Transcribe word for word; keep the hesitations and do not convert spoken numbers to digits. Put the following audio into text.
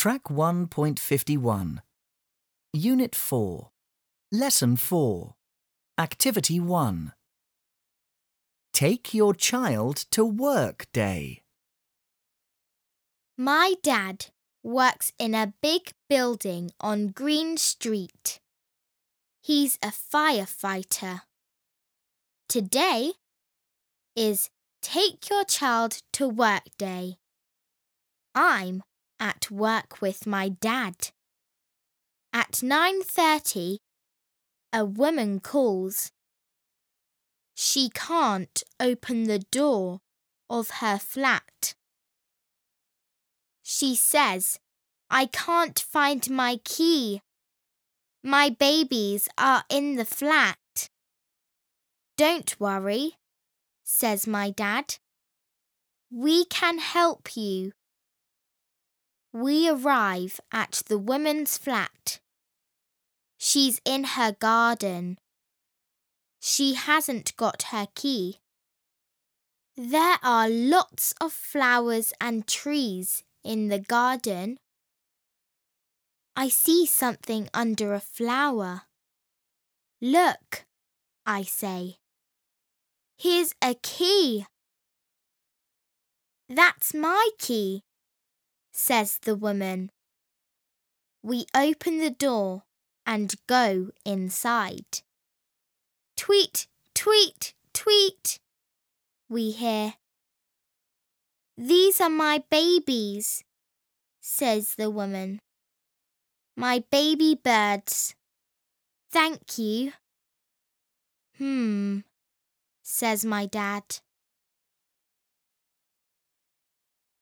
Track one point fifty-one. Unit four. Lesson four. Activity one. Take your child to work day. My dad works in a big building on Green Street. He's a firefighter. Today is Take Your Child to Work Day. I'm at work with my dad. At nine thirty, a woman calls. She can't open the door of her flat. She says, "I can't find my key. My babies are in the flat." "Don't worry," says my dad. "We can help you." We arrive at the woman's flat. She's in her garden. She hasn't got her key. There are lots of flowers and trees in the garden. I see something under a flower. "Look," I say. "Here's a key." "That's my key," says the woman. We open the door and go inside. "Tweet, tweet, tweet," we hear. "These are my babies," says the woman. "My baby birds. Thank you." "Hmm," says my dad.